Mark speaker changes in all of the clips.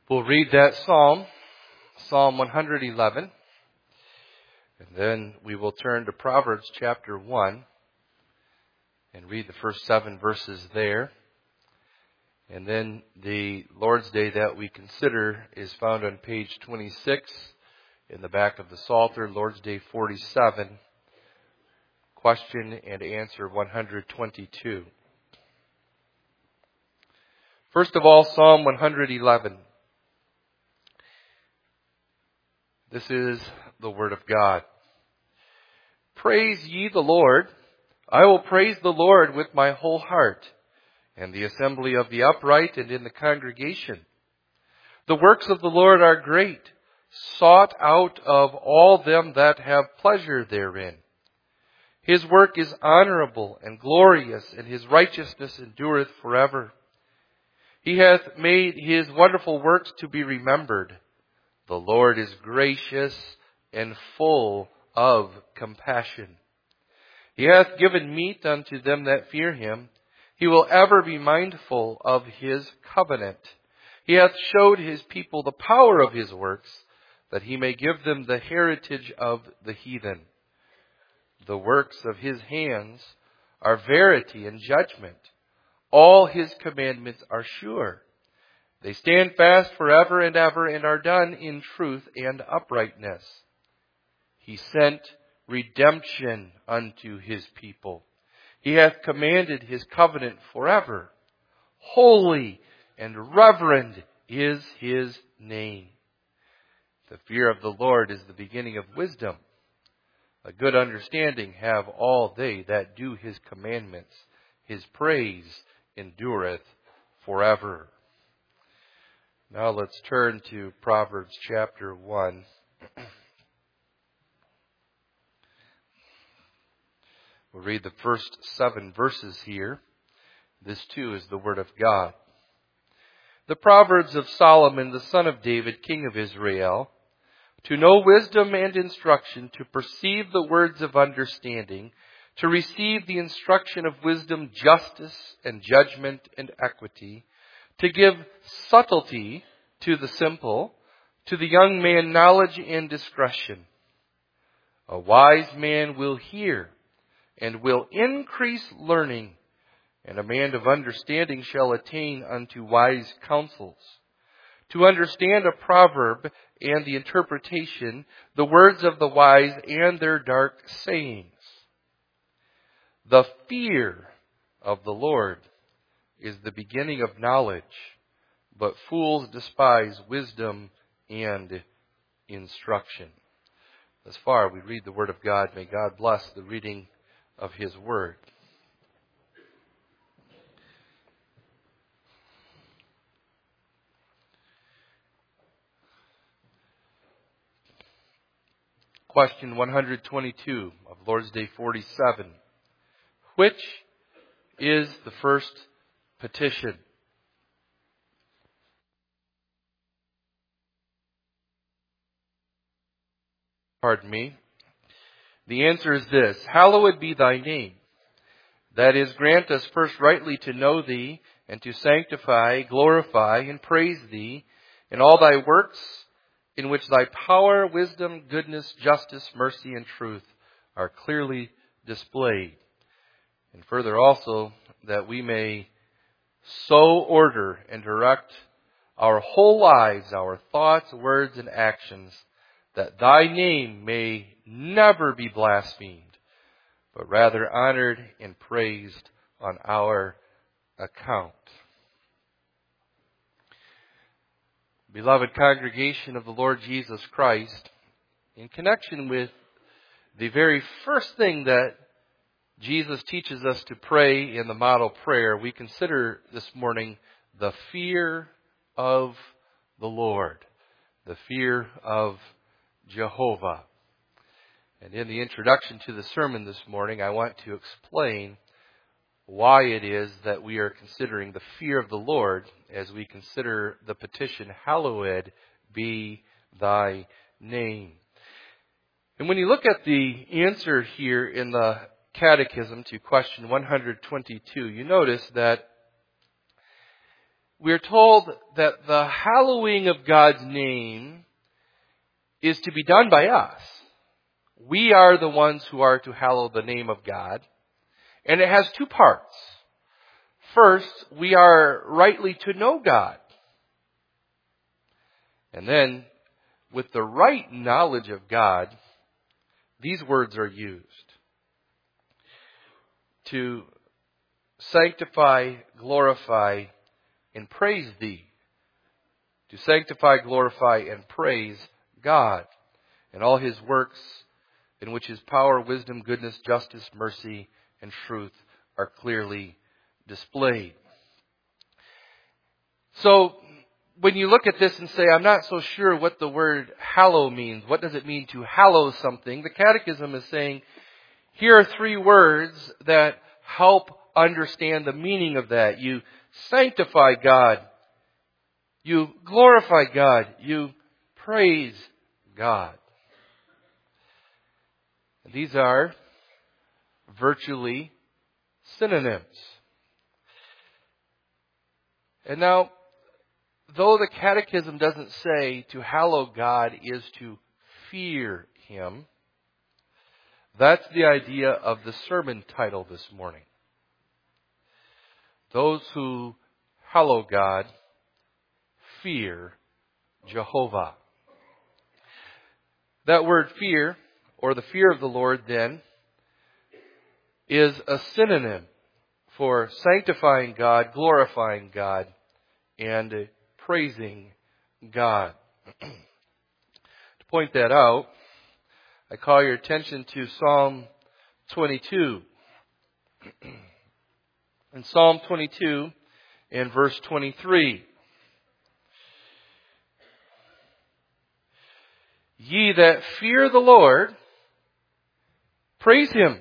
Speaker 1: We'll read that psalm, Psalm 111, and then we will turn to Proverbs chapter 1 and read the first 7 verses there. And then the Lord's Day that we consider is found on page 26 in the back of the Psalter, Lord's Day 47, question and answer 122. First of all, Psalm 111. This is the Word of God. Praise ye the Lord. I will praise the Lord with my whole heart, and the assembly of the upright and in the congregation. The works of the Lord are great, sought out of all them that have pleasure therein. His work is honorable and glorious, and his righteousness endureth forever. He hath made his wonderful works to be remembered. The Lord is gracious and full of compassion. He hath given meat unto them that fear him. He will ever be mindful of his covenant. He hath showed his people the power of his works, that he may give them the heritage of the heathen. The works of his hands are verity and judgment. All his commandments are sure. They stand fast forever and ever, and are done in truth and uprightness. He sent redemption unto his people. He hath commanded his covenant forever. Holy and reverend is his name. The fear of the Lord is the beginning of wisdom. A good understanding have all they that do his commandments. His praise endureth forever. Now let's turn to Proverbs chapter 1. We'll read the first 7 verses here. This too is the Word of God. The Proverbs of Solomon, the son of David, king of Israel, to know wisdom and instruction, to perceive the words of understanding, to receive the instruction of wisdom, justice and judgment and equity, to give subtlety to the simple, to the young man knowledge and discretion. A wise man will hear and will increase learning, and a man of understanding shall attain unto wise counsels. To understand a proverb and the interpretation, the words of the wise and their dark sayings. The fear of the Lord is the beginning of knowledge, but fools despise wisdom and instruction. Thus far, we read the Word of God. May God bless the reading of his Word. Question 122 of Lord's Day 47. Which is the first petition? Pardon me. The answer is this: Hallowed be thy name. That is, grant us first rightly to know thee, and to sanctify, glorify, and praise thee in all thy works, in which thy power, wisdom, goodness, justice, mercy, and truth are clearly displayed. And further also, that we may so order and direct our whole lives, our thoughts, words, and actions, that thy name may never be blasphemed, but rather honored and praised on our account. Beloved congregation of the Lord Jesus Christ, in connection with the very first thing that Jesus teaches us to pray in the model prayer, we consider this morning the fear of the Lord, the fear of Jehovah. And in the introduction to the sermon this morning, I want to explain why it is that we are considering the fear of the Lord as we consider the petition, Hallowed be thy name. And when you look at the answer here in the Catechism to question 122, you notice that we're told that the hallowing of God's name is to be done by us. We are the ones who are to hallow the name of God. And it has two parts. First, we are rightly to know God. And then, with the right knowledge of God, these words are used. To sanctify, glorify, and praise Thee. To sanctify, glorify, and praise God and all His works, in which His power, wisdom, goodness, justice, mercy, and truth are clearly displayed. So, when you look at this and say, I'm not so sure what the word hallow means, what does it mean to hallow something? The Catechism is saying, here are three words that help understand the meaning of that. You sanctify God. You glorify God. You praise God. These are virtually synonyms. And now, though the Catechism doesn't say to hallow God is to fear Him, that's the idea of the sermon title this morning. Those who hallow God fear Jehovah. That word fear, or the fear of the Lord then, is a synonym for sanctifying God, glorifying God, and praising God. To point that out, I call your attention to Psalm 22. In Psalm 22, in verse 23. Ye that fear the Lord, praise Him.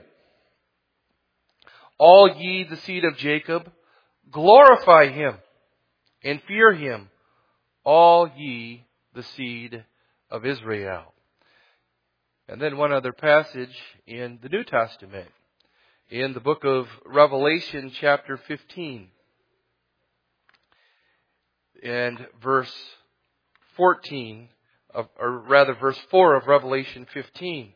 Speaker 1: All ye the seed of Jacob, glorify Him and fear Him, all ye the seed of Israel. And then one other passage in the New Testament, in the book of Revelation chapter 15, and verse 14, or rather verse 4 of Revelation 15.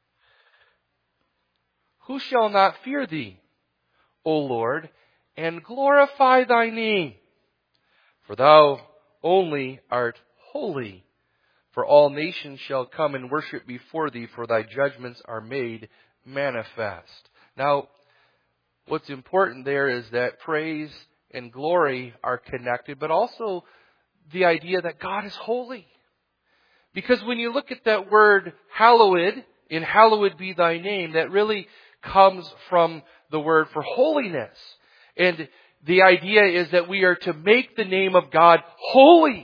Speaker 1: Who shall not fear Thee, O Lord, and glorify Thy name? For Thou only art holy. For all nations shall come and worship before Thee, for Thy judgments are made manifest. Now, what's important there is that praise and glory are connected, but also the idea that God is holy. Because when you look at that word hallowed, in hallowed be Thy name, that really comes from the word for holiness. And the idea is that we are to make the name of God holy.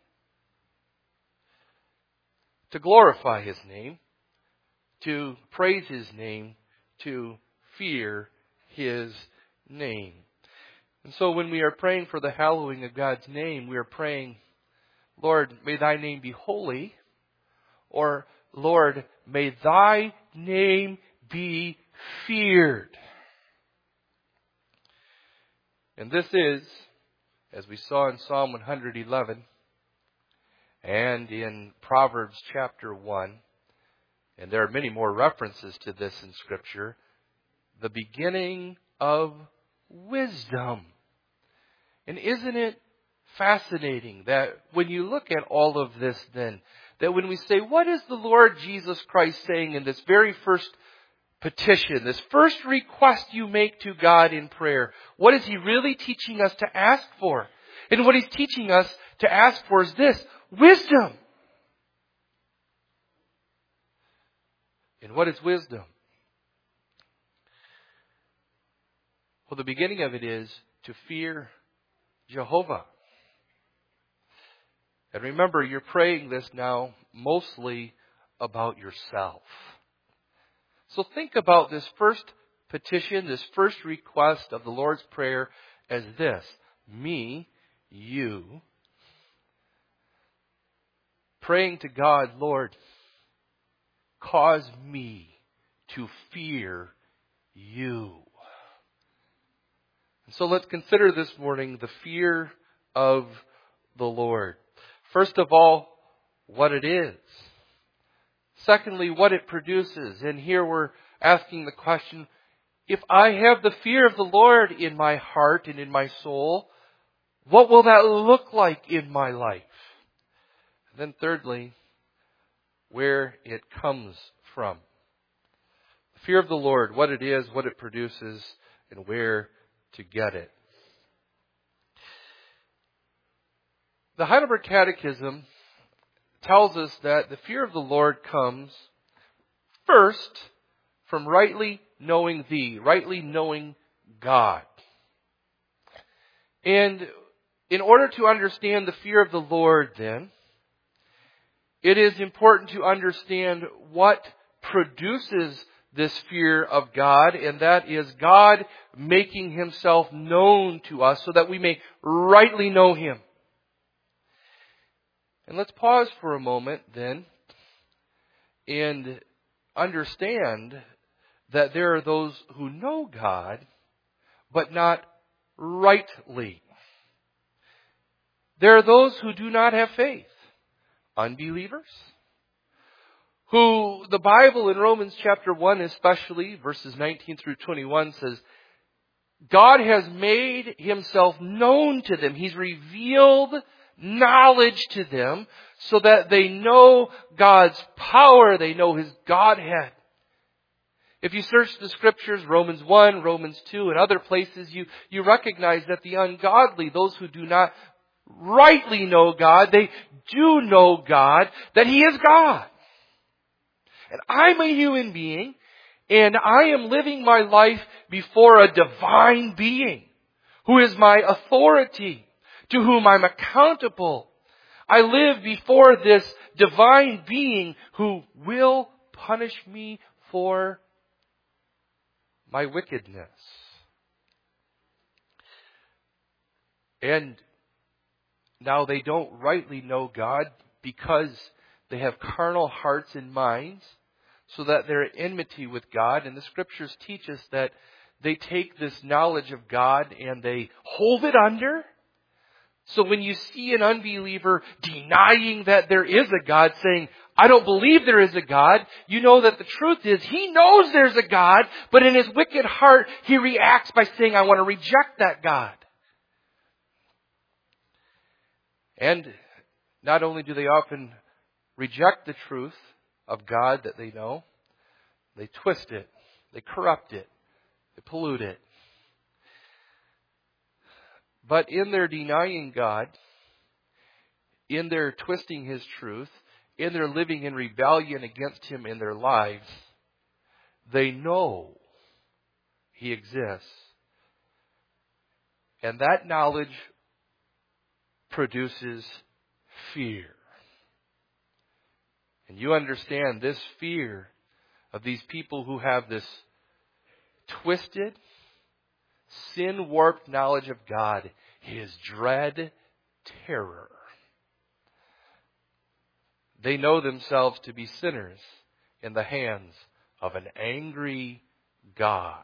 Speaker 1: To glorify His name, to praise His name, to fear His name. And so when we are praying for the hallowing of God's name, we are praying, Lord, may Thy name be holy, or Lord, may Thy name be feared. And this is, as we saw in Psalm 111 and in Proverbs chapter 1, and there are many more references to this in Scripture, the beginning of wisdom. And isn't it fascinating that when you look at all of this then, that when we say, what is the Lord Jesus Christ saying in this very first petition, this first request you make to God in prayer, what is He really teaching us to ask for? And what He's teaching us to ask for is this, wisdom. And what is wisdom? Well, the beginning of it is to fear Jehovah. And remember, you're praying this now mostly about yourself. So think about this first petition, this first request of the Lord's Prayer as this. Me, you, praying to God, Lord, cause me to fear you. And so let's consider this morning the fear of the Lord. First of all, what it is. Secondly, what it produces. And here we're asking the question, if I have the fear of the Lord in my heart and in my soul, what will that look like in my life? And then thirdly, where it comes from. The fear of the Lord, what it is, what it produces, and where to get it. The Heidelberg Catechism tells us that the fear of the Lord comes first from rightly knowing Thee, rightly knowing God. And in order to understand the fear of the Lord, then, it is important to understand what produces this fear of God, and that is God making Himself known to us so that we may rightly know Him. And let's pause for a moment then and understand that there are those who know God, but not rightly. There are those who do not have faith, unbelievers, who the Bible in Romans chapter 1 especially, verses 19 through 21 says, God has made Himself known to them. He's revealed knowledge to them so that they know God's power, they know His Godhead. If you search the Scriptures, Romans 1, Romans 2, and other places, you recognize that the ungodly, those who do not rightly know God, they do know God, that He is God. And I'm a human being, and I am living my life before a divine being who is my authority, to whom I'm accountable. I live before this divine being who will punish me for my wickedness. And now they don't rightly know God because they have carnal hearts and minds, so that they're at enmity with God. And the Scriptures teach us that they take this knowledge of God and they hold it under. So when you see an unbeliever denying that there is a God, saying, I don't believe there is a God, you know that the truth is he knows there's a God, but in his wicked heart he reacts by saying, I want to reject that God. And not only do they often reject the truth of God that they know, they twist it, they corrupt it, they pollute it. But in their denying God, in their twisting His truth, in their living in rebellion against Him in their lives, they know He exists. And that knowledge produces fear. And you understand this fear of these people who have this twisted, sin-warped knowledge of God is dread terror. They know themselves to be sinners in the hands of an angry God.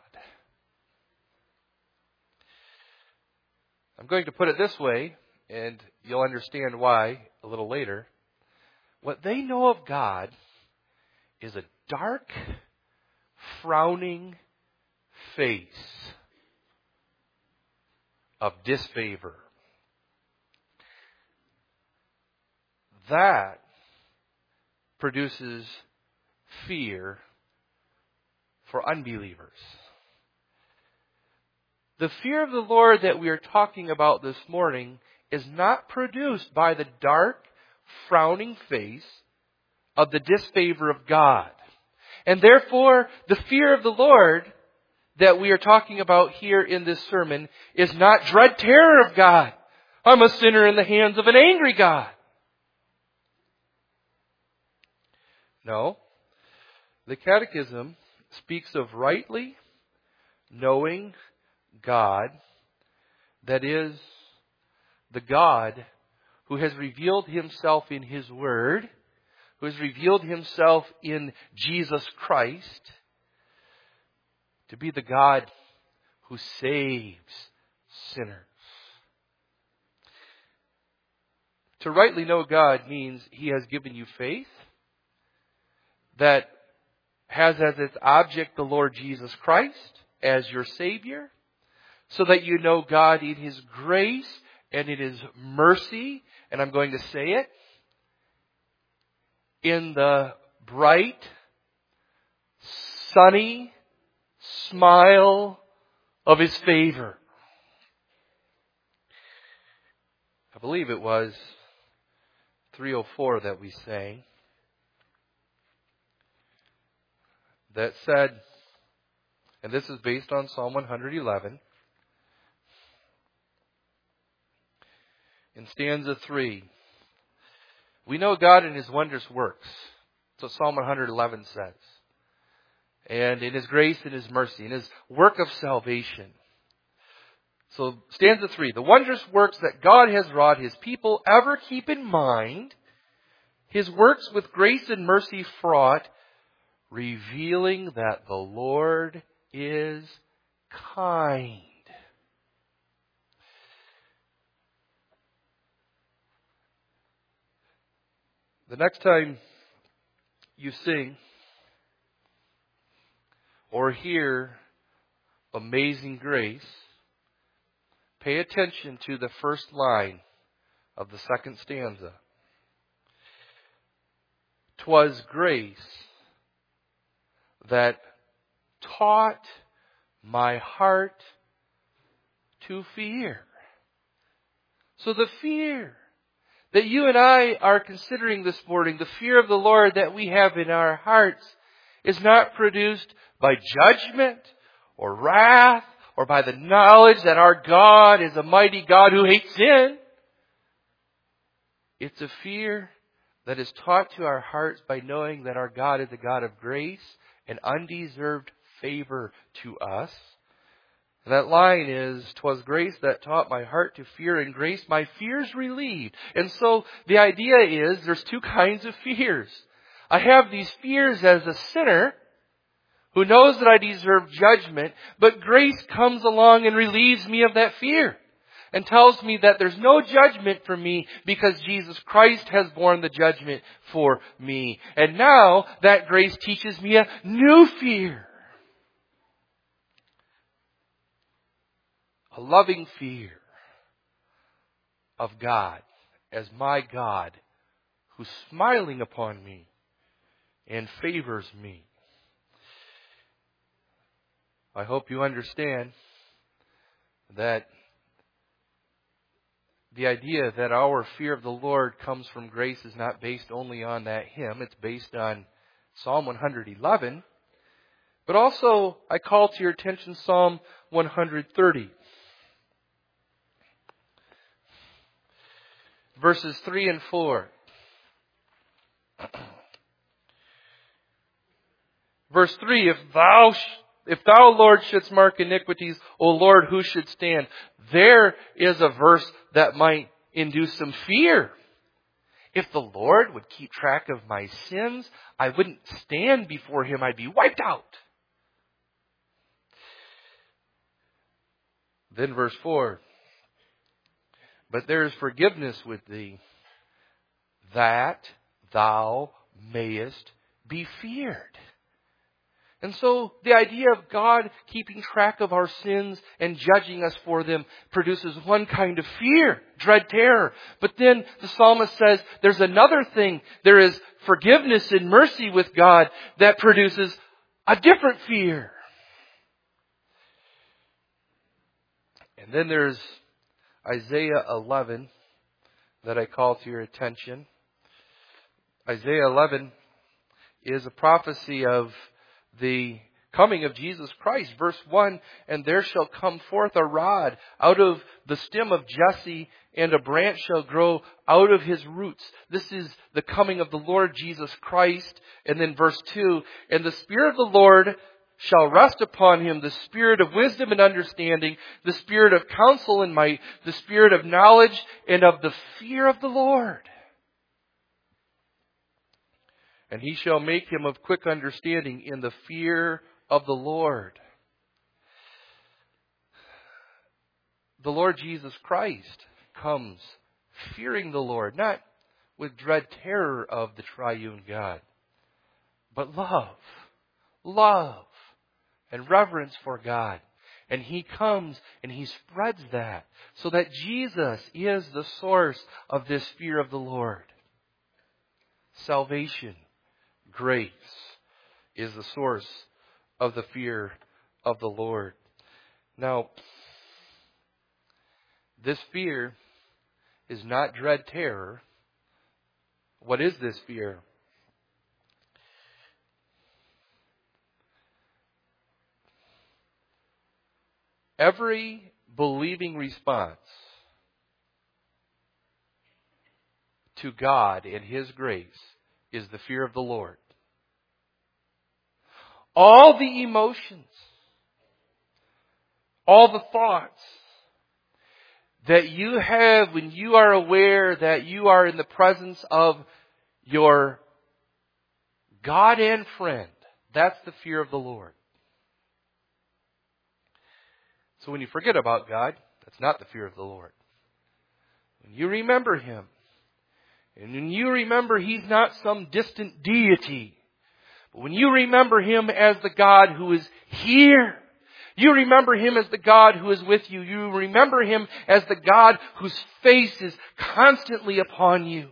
Speaker 1: I'm going to put it this way, and you'll understand why a little later. What they know of God is a dark, frowning face of disfavor. That produces fear for unbelievers. The fear of the Lord that we are talking about this morning is not produced by the dark, frowning face of the disfavor of God. And therefore, the fear of the Lord that we are talking about here in this sermon is not dread terror of God. I'm a sinner in the hands of an angry God. No. The Catechism speaks of rightly knowing God, that is, the God who has revealed Himself in His Word, who has revealed Himself in Jesus Christ, to be the God who saves sinners. To rightly know God means He has given you faith that has as its object the Lord Jesus Christ as your Savior, so that you know God in His grace and in His mercy, and I'm going to say it, in the bright, sunny smile of His favor. I believe it was 304 that we sang that said, and this is based on Psalm 111, in stanza 3, we know God in His wondrous works. That's what Psalm 111 says. And in His grace and His mercy, in His work of salvation. So stanza 3, the wondrous works that God has wrought, His people ever keep in mind, His works with grace and mercy fraught, revealing that the Lord is kind. The next time you sing or hear Amazing Grace, pay attention to the first line of the second stanza. 'Twas grace that taught my heart to fear. So the fear that you and I are considering this morning, the fear of the Lord that we have in our hearts, is not produced by judgment or wrath or by the knowledge that our God is a mighty God who hates sin. It's a fear that is taught to our hearts by knowing that our God is a God of grace and undeserved favor to us. And that line is, 'twas grace that taught my heart to fear, and grace my fears relieved. And so the idea is there's two kinds of fears. I have these fears as a sinner who knows that I deserve judgment, but grace comes along and relieves me of that fear and tells me that there's no judgment for me because Jesus Christ has borne the judgment for me. And now that grace teaches me a new fear. A loving fear of God as my God who's smiling upon me and favors me. I hope you understand that the idea that our fear of the Lord comes from grace is not based only on that hymn. It's based on Psalm 111. But also, I call to your attention Psalm 130. Verses 3 and 4. Verse 3, If thou, Lord, shouldst mark iniquities, O Lord, who should stand? There is a verse that might induce some fear. If the Lord would keep track of my sins, I wouldn't stand before Him. I'd be wiped out. Then verse 4. But there is forgiveness with thee, that thou mayest be feared. And so the idea of God keeping track of our sins and judging us for them produces one kind of fear, dread, terror. But then the psalmist says there's another thing. There is forgiveness and mercy with God that produces a different fear. And then there's Isaiah 11 that I call to your attention. Isaiah 11 is a prophecy of the coming of Jesus Christ. Verse 1, and there shall come forth a rod out of the stem of Jesse, and a branch shall grow out of his roots. This is the coming of the Lord Jesus Christ. And then verse 2, and the Spirit of the Lord shall rest upon him, the Spirit of wisdom and understanding, the Spirit of counsel and might, the Spirit of knowledge and of the fear of the Lord. And he shall make him of quick understanding in the fear of the Lord. The Lord Jesus Christ comes fearing the Lord, not with dread terror of the triune God, but love, and reverence for God. And He comes and He spreads that so that Jesus is the source of this fear of the Lord. Salvation, grace, is the source of the fear of the Lord. Now, this fear is not dread terror. What is this fear? Every believing response to God and His grace is the fear of the Lord. All the emotions, all the thoughts that you have when you are aware that you are in the presence of your God and friend, that's the fear of the Lord. So when you forget about God, that's not the fear of the Lord. When you remember Him, and when you remember He's not some distant deity, but when you remember Him as the God who is here, you remember Him as the God who is with you, you remember Him as the God whose face is constantly upon you.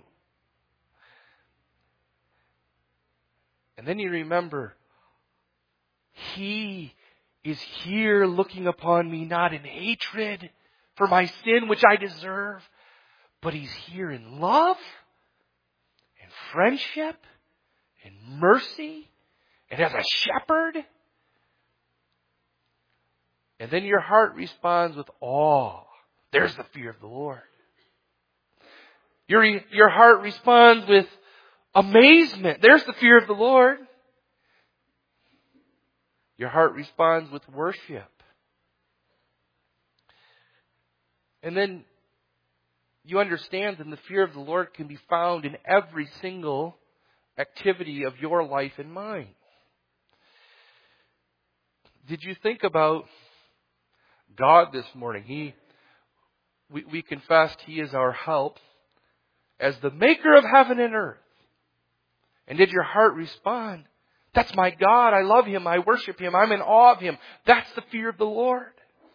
Speaker 1: And then you remember, He is here looking upon me, not in hatred for my sin, which I deserve, but He's here in love and friendship and mercy and as a shepherd. And then your heart responds with awe. There's the fear of the Lord. Your heart responds with amazement. There's the fear of the Lord. Your heart responds with worship. And then you understand that the fear of the Lord can be found in every single activity of your life and mine. Did you think about God this morning? We confessed He is our help as the maker of heaven and earth. And did your heart respond? That's my God. I love Him. I worship Him. I'm in awe of Him. That's the fear of the Lord.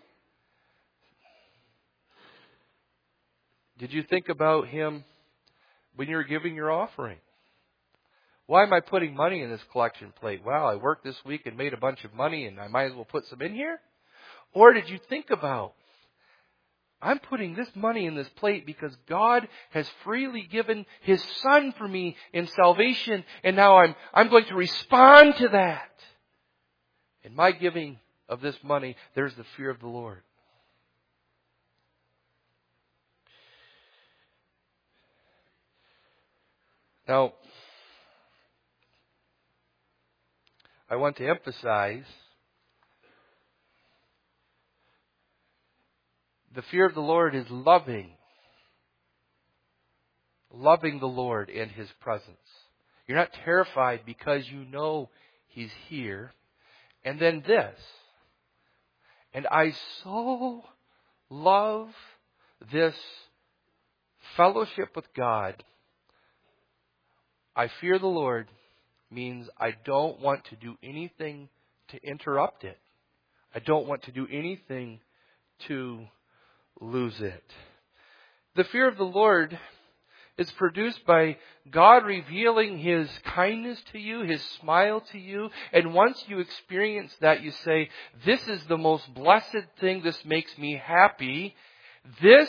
Speaker 1: Did you think about Him when you were giving your offering? Why am I putting money in this collection plate? Well, I worked this week and made a bunch of money and I might as well put some in here. Or did you think about, I'm putting this money in this plate because God has freely given His Son for me in salvation, and now I'm going to respond to that. In my giving of this money, there's the fear of the Lord. Now, I want to emphasize the fear of the Lord is loving the Lord and His presence. You're not terrified because you know He's here. And then this, and I so love this fellowship with God. I fear the Lord means I don't want to do anything to interrupt it. I don't want to do anything to lose it. The fear of the Lord is produced by God revealing His kindness to you, His smile to you. And once you experience that, you say, this is the most blessed thing. This makes me happy. This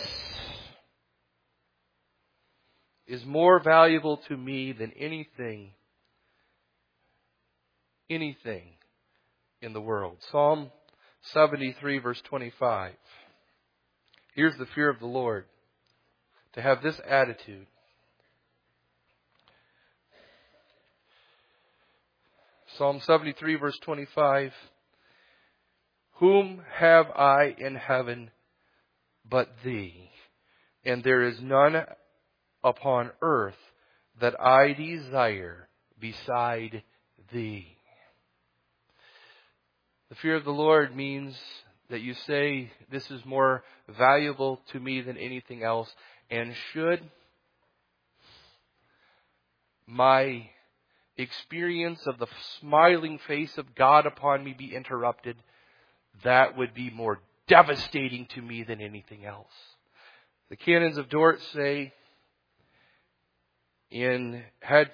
Speaker 1: is more valuable to me than anything in the world. Psalm 73 verse 25. Here's the fear of the Lord. To have this attitude. Psalm 73 verse 25. Whom have I in heaven but Thee? And there is none upon earth that I desire beside Thee. The fear of the Lord means that you say, this is more valuable to me than anything else. And should my experience of the smiling face of God upon me be interrupted, that would be more devastating to me than anything else. The Canons of Dort say in Head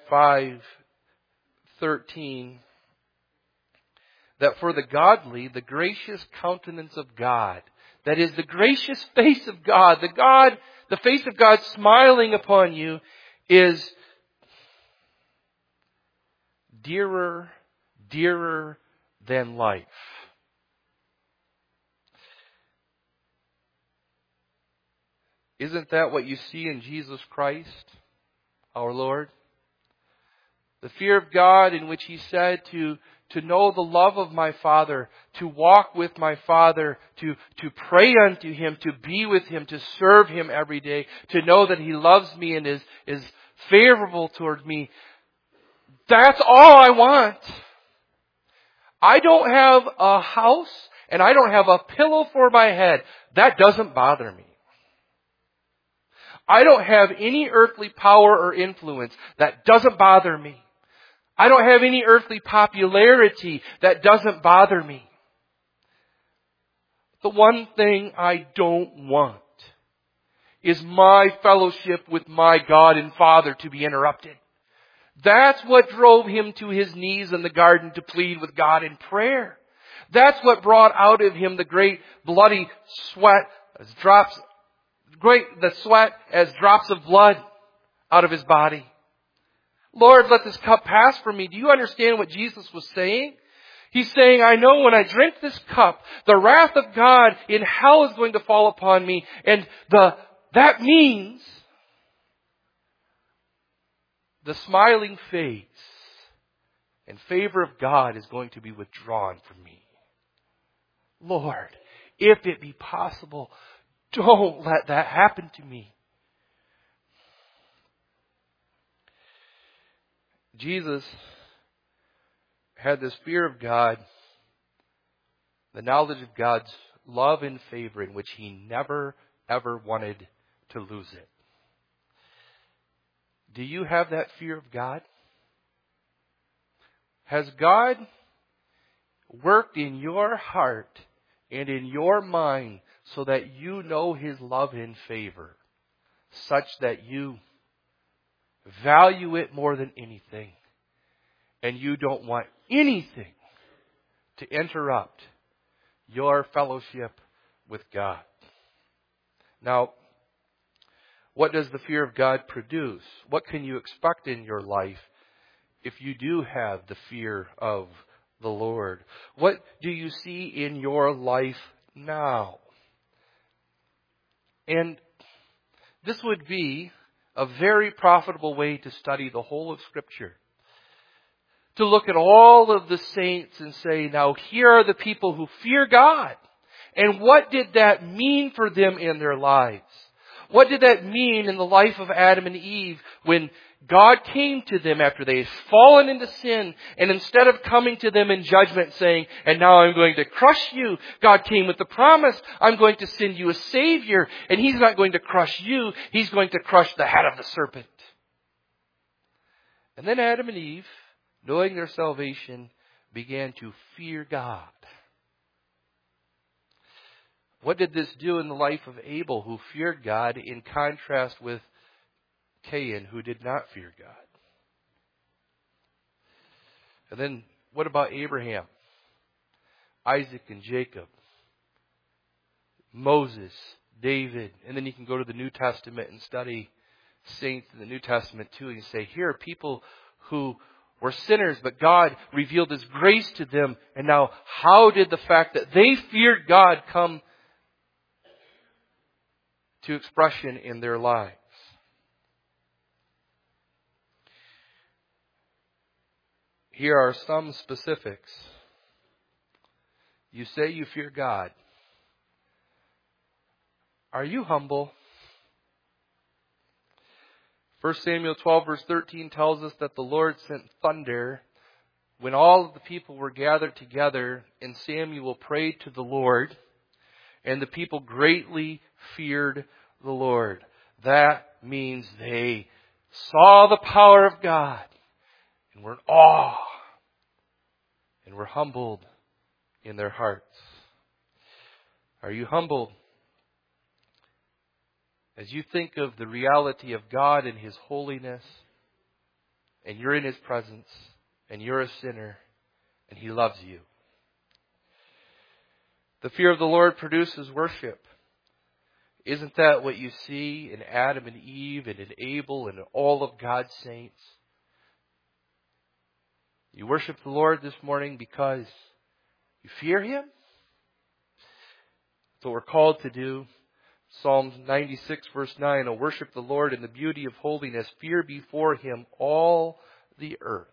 Speaker 1: 5:13 that for the godly, the gracious countenance of God, that is the gracious face of God, the face of God smiling upon you, is dearer than life. Isn't that what you see in Jesus Christ, our Lord? The fear of God in which He said to know the love of my Father, to walk with my Father, to pray unto Him, to be with Him, to serve Him every day, to know that He loves me and is favorable toward me. That's all I want. I don't have a house and I don't have a pillow for my head. That doesn't bother me. I don't have any earthly power or influence. That doesn't bother me. I don't have any earthly popularity. That doesn't bother me. The one thing I don't want is my fellowship with my God and Father to be interrupted. That's what drove Him to His knees in the garden to plead with God in prayer. That's what brought out of Him the great bloody sweat as drops of blood out of His body. Lord, let this cup pass from me. Do you understand what Jesus was saying? He's saying, I know when I drink this cup, the wrath of God in hell is going to fall upon me. And that means the smiling face and favor of God is going to be withdrawn from me. Lord, if it be possible, don't let that happen to me. Jesus had this fear of God, the knowledge of God's love and favor in which He never, ever wanted to lose it. Do you have that fear of God? Has God worked in your heart and in your mind so that you know His love and favor, such that you value it more than anything, and you don't want anything to interrupt your fellowship with God? Now, what does the fear of God produce? What can you expect in your life if you do have the fear of the Lord? What do you see in your life now? And this would be a very profitable way to study the whole of Scripture. To look at all of the saints and say, now here are the people who fear God. And what did that mean for them in their lives? What did that mean in the life of Adam and Eve when God came to them after they had fallen into sin, and instead of coming to them in judgment saying, and now I'm going to crush you, God came with the promise, I'm going to send you a Savior, and He's not going to crush you, He's going to crush the head of the serpent. And then Adam and Eve, knowing their salvation, began to fear God. What did this do in the life of Abel, who feared God, in contrast with Cain, who did not fear God? And then, what about Abraham, Isaac and Jacob, Moses, David? And then you can go to the New Testament and study saints in the New Testament too, and say, here are people who were sinners, but God revealed His grace to them. And now, how did the fact that they feared God come to expression in their lives? Here are some specifics. You say you fear God. Are you humble? 1 Samuel 12 verse 13 tells us that the Lord sent thunder when all of the people were gathered together, and Samuel prayed to the Lord, and the people greatly feared the Lord. that means they saw the power of God and were in awe and were humbled in their hearts. Are you humbled as you think of the reality of God and His holiness, and you're in His presence, and you're a sinner, and He loves you? The fear of the Lord produces worship. Isn't that what you see in Adam and Eve and in Abel and in all of God's saints? You worship the Lord this morning because you fear Him? That's what we're called to do. Psalm 96 verse 9, "O worship the Lord in the beauty of holiness. Fear before Him all the earth."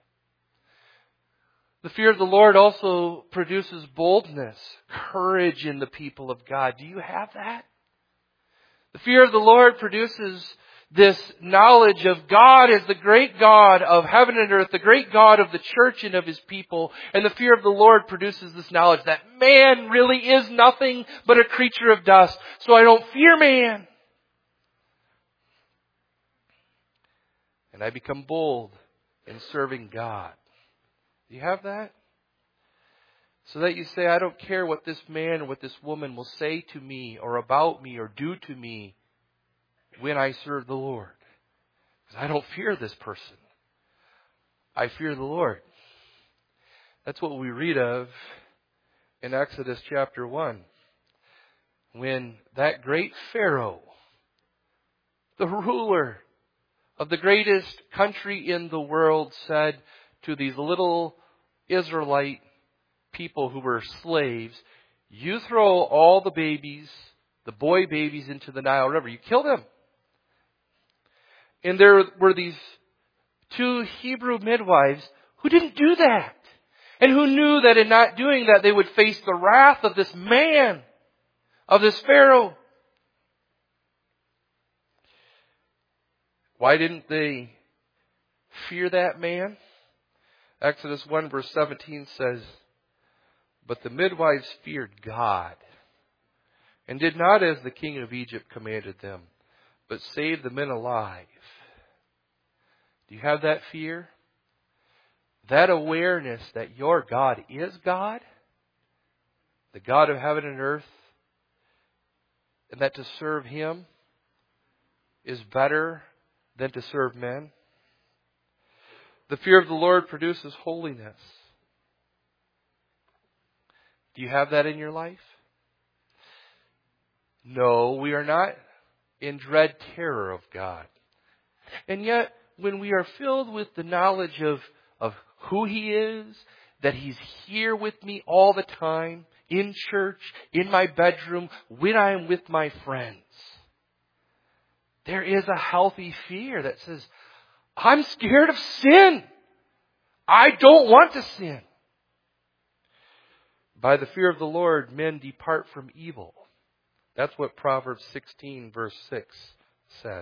Speaker 1: The fear of the Lord also produces boldness, courage in the people of God. Do you have that? The fear of the Lord produces this knowledge of God as the great God of heaven and earth, the great God of the church and of His people. And the fear of the Lord produces this knowledge that man really is nothing but a creature of dust. So I don't fear man. And I become bold in serving God. Do you have that? So that you say, I don't care what this man or what this woman will say to me or about me or do to me when I serve the Lord. Because I don't fear this person. I fear the Lord. That's what we read of in Exodus chapter 1. When that great Pharaoh, the ruler of the greatest country in the world, said to these little Israelite people who were slaves, you throw all the babies, the boy babies, into the Nile River. You kill them. And there were these two Hebrew midwives who didn't do that. And who knew that in not doing that they would face the wrath of this man, of this Pharaoh. Why didn't they fear that man? Exodus 1 verse 17 says, "But the midwives feared God, and did not as the king of Egypt commanded them, but saved the men alive." Do you have that fear? That awareness that your God is God, the God of heaven and earth, and that to serve Him is better than to serve men? The fear of the Lord produces holiness. Do you have that in your life? No, we are not in dread terror of God. And yet, when we are filled with the knowledge of who He is, that He's here with me all the time, in church, in my bedroom, when I am with my friends, there is a healthy fear that says, I'm scared of sin. I don't want to sin. By the fear of the Lord, men depart from evil. That's what Proverbs 16 verse 6 says.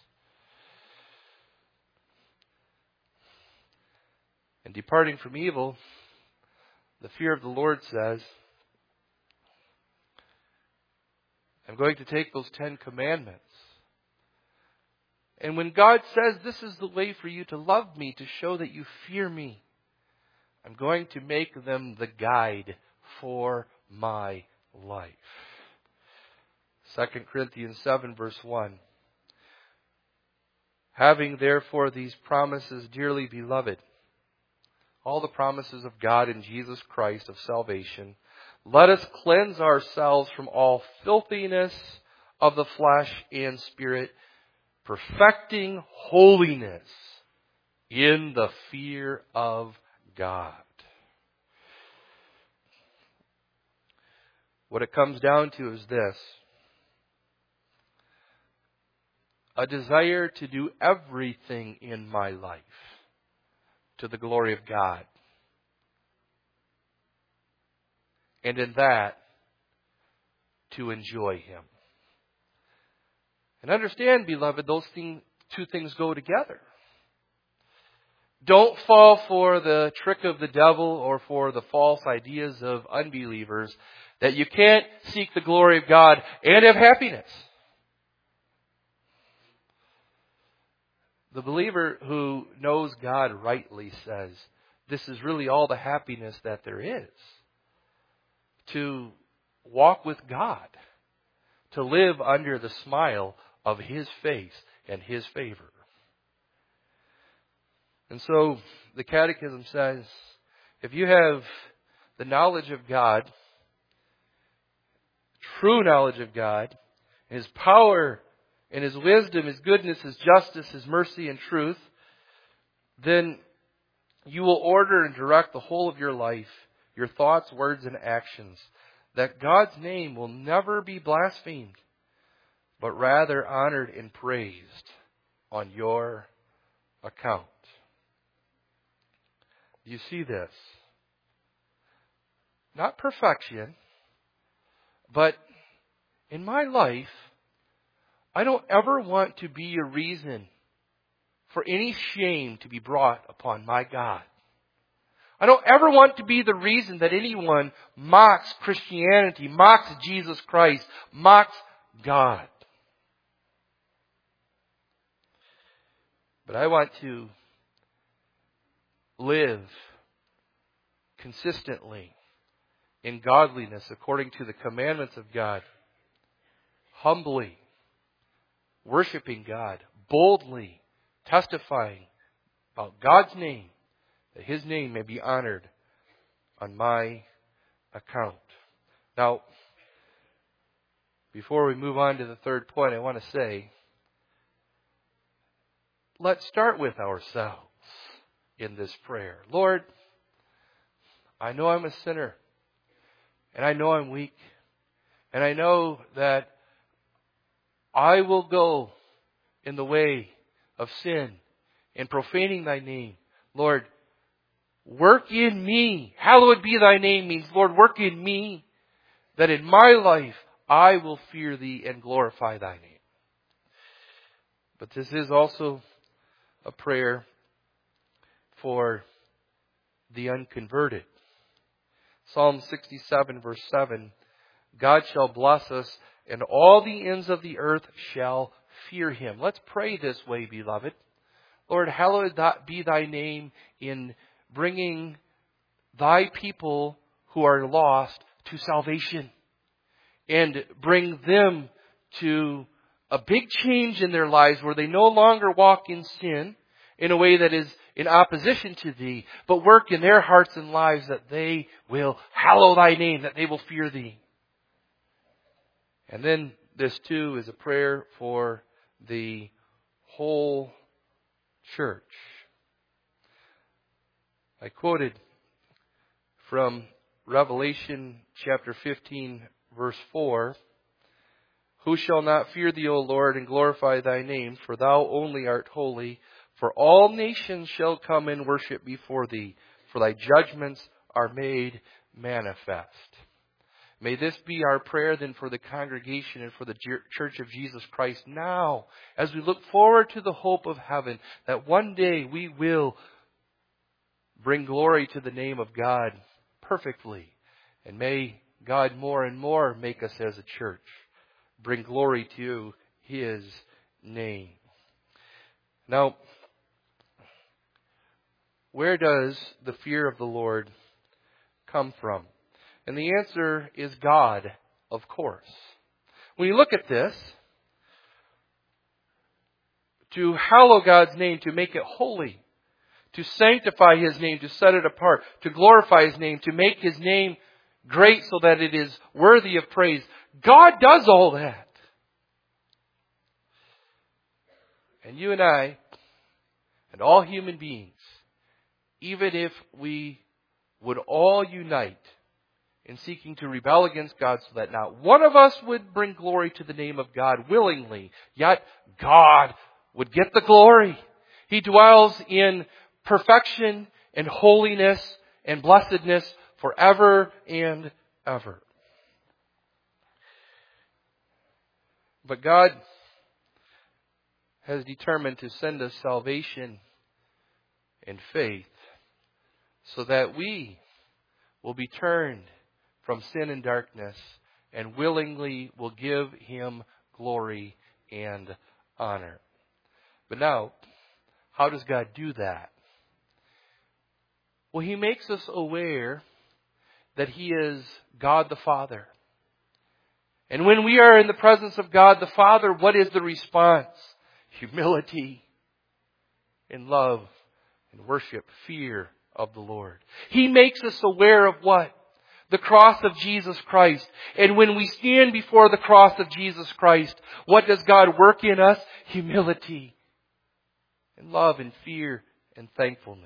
Speaker 1: And departing from evil, the fear of the Lord says, I'm going to take those 10 commandments. And when God says this is the way for you to love me, to show that you fear me, I'm going to make them the guide for my life. 2 Corinthians 7 verse 1. Having therefore these promises, dearly beloved, all the promises of God in Jesus Christ of salvation, let us cleanse ourselves from all filthiness of the flesh and spirit, perfecting holiness in the fear of God. What it comes down to is this: a desire to do everything in my life to the glory of God. And in that, to enjoy Him. And understand, beloved, those two things go together. Don't fall for the trick of the devil or for the false ideas of unbelievers that you can't seek the glory of God and have happiness. The believer who knows God rightly says, this is really all the happiness that there is. To walk with God. To live under the smile of His face and His favor. And so the Catechism says, if you have the knowledge of God, true knowledge of God, His power and His wisdom, His goodness, His justice, His mercy and truth, then you will order and direct the whole of your life, your thoughts, words, and actions, that God's name will never be blasphemed, but rather honored and praised on your account. Do you see this? Not perfection, but in my life, I don't ever want to be a reason for any shame to be brought upon my God. I don't ever want to be the reason that anyone mocks Christianity, mocks Jesus Christ, mocks God. But I want to live consistently in godliness according to the commandments of God, humbly worshiping God, boldly testifying about God's name, that His name may be honored on my account. Now, before we move on to the third point, I want to say, let's start with ourselves in this prayer. Lord, I know I'm a sinner, and I know I'm weak, and I know that I will go in the way of sin and profaning Thy name. Lord, work in me. Hallowed be Thy name means, Lord, work in me, that in my life I will fear Thee and glorify Thy name. But this is also a prayer for the unconverted. Psalm 67 verse 7, God shall bless us, and all the ends of the earth shall fear Him. Let's pray this way, beloved. Lord, hallowed be Thy name in bringing Thy people who are lost to salvation, and bring them to a big change in their lives where they no longer walk in sin in a way that is in opposition to Thee, but work in their hearts and lives that they will hallow Thy name, that they will fear Thee. And then this too is a prayer for the whole church. I quoted from Revelation chapter 15 verse 4, who shall not fear Thee, O Lord, and glorify Thy name, for Thou only art holy, for all nations shall come and worship before Thee, for Thy judgments are made manifest. May this be our prayer then for the congregation and for the Church of Jesus Christ now, as we look forward to the hope of heaven, that one day we will bring glory to the name of God perfectly. And may God more and more make us as a church bring glory to His name. Now, where does the fear of the Lord come from? And the answer is God, of course. When you look at this, to hallow God's name, to make it holy, to sanctify His name, to set it apart, to glorify His name, to make His name great so that it is worthy of praise. God does all that. And you and I, and all human beings, even if we would all unite in seeking to rebel against God so that not one of us would bring glory to the name of God willingly, yet God would get the glory. He dwells in perfection and holiness and blessedness forever and ever. But God has determined to send us salvation and faith so that we will be turned from sin and darkness and willingly will give Him glory and honor. But now, How does God do that? Well, He makes us aware that He is God the Father. And when we are in the presence of God the Father, what is the response? Humility and love and worship, fear of the Lord. He makes us aware of what? The cross of Jesus Christ. And when we stand before the cross of Jesus Christ, what does God work in us? Humility and love and fear and thankfulness.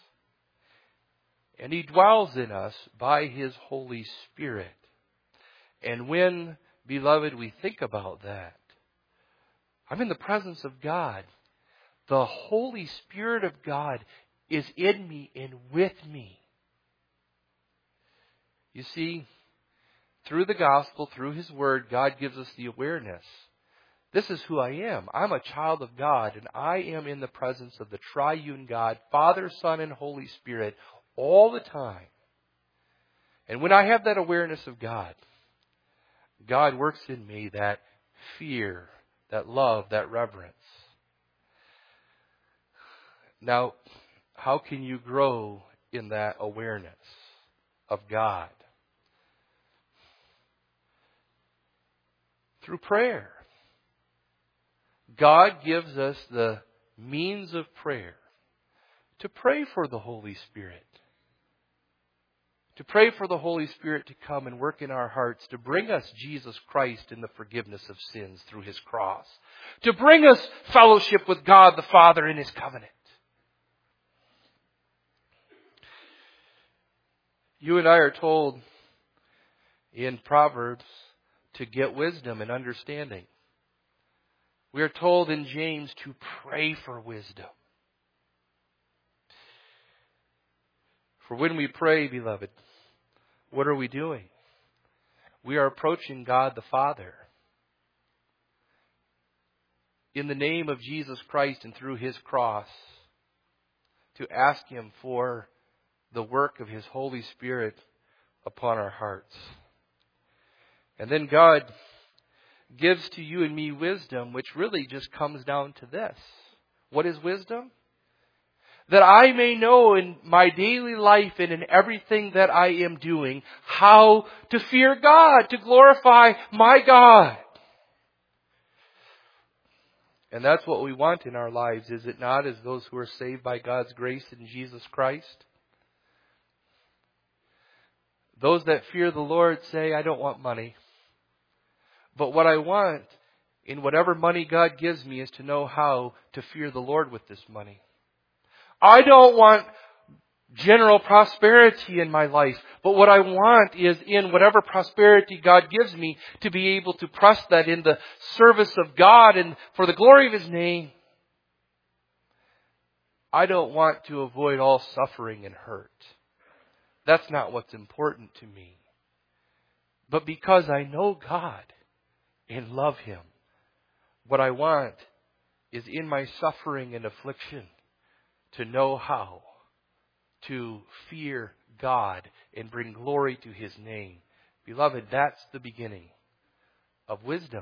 Speaker 1: And He dwells in us by His Holy Spirit. And when, beloved, we think about that, I'm in the presence of God. The Holy Spirit of God is in me and with me. You see, through the gospel, through His Word, God gives us the awareness. This is who I am. I'm a child of God, and I am in the presence of the triune God, Father, Son, and Holy Spirit, all the time. And when I have that awareness of God, God works in me that fear, that love, that reverence. Now, how can you grow in that awareness of God? Through prayer. God gives us the means of prayer to pray for the Holy Spirit. To pray for the Holy Spirit to come and work in our hearts, to bring us Jesus Christ in the forgiveness of sins through His cross. To bring us fellowship with God the Father in His covenant. You and I are told in Proverbs to get wisdom and understanding. We are told in James to pray for wisdom. For when we pray, beloved, what are we doing? We are approaching God the Father in the name of Jesus Christ and through His cross to ask Him for the work of His Holy Spirit upon our hearts. And then God gives to you and me wisdom, which really just comes down to this. What is wisdom? That I may know in my daily life and in everything that I am doing how to fear God, to glorify my God. And that's what we want in our lives, is it not, as those who are saved by God's grace in Jesus Christ? Those that fear the Lord say, I don't want money. But what I want in whatever money God gives me is to know how to fear the Lord with this money. I don't want general prosperity in my life, but what I want is in whatever prosperity God gives me to be able to press that in the service of God and for the glory of His name. I don't want to avoid all suffering and hurt. That's not what's important to me. But because I know God and love Him, what I want is in my suffering and affliction to know how to fear God and bring glory to His name. Beloved, that's the beginning of wisdom.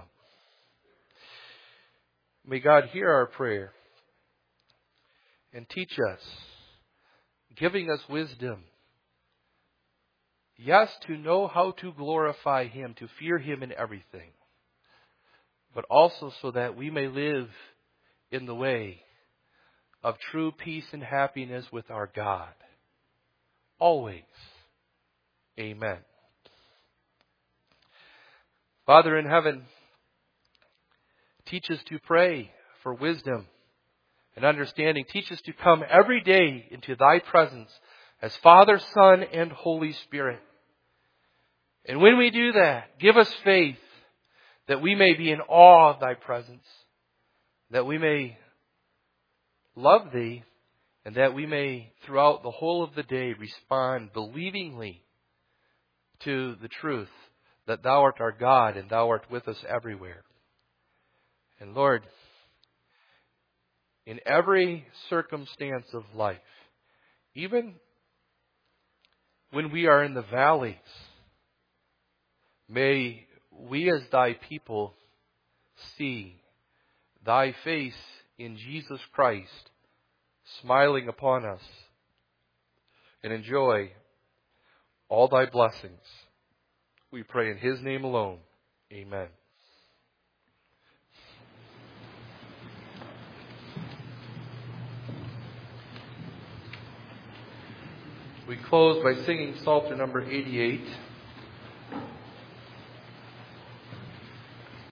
Speaker 1: May God hear our prayer and teach us, giving us wisdom. Yes, to know how to glorify Him, to fear Him in everything, but also so that we may live in the way of true peace and happiness with our God. Always. Amen. Father in heaven, teach us to pray for wisdom and understanding. Teach us to come every day into Thy presence as Father, Son, and Holy Spirit. And when we do that, give us faith that we may be in awe of Thy presence, that we may love Thee, and that we may, throughout the whole of the day, respond believingly to the truth that Thou art our God and Thou art with us everywhere. And Lord, in every circumstance of life, even when we are in the valleys, may we as Thy people see Thy face in Jesus Christ smiling upon us, and enjoy all thy blessings. We pray in his name alone. Amen. We close by singing Psalter number 88.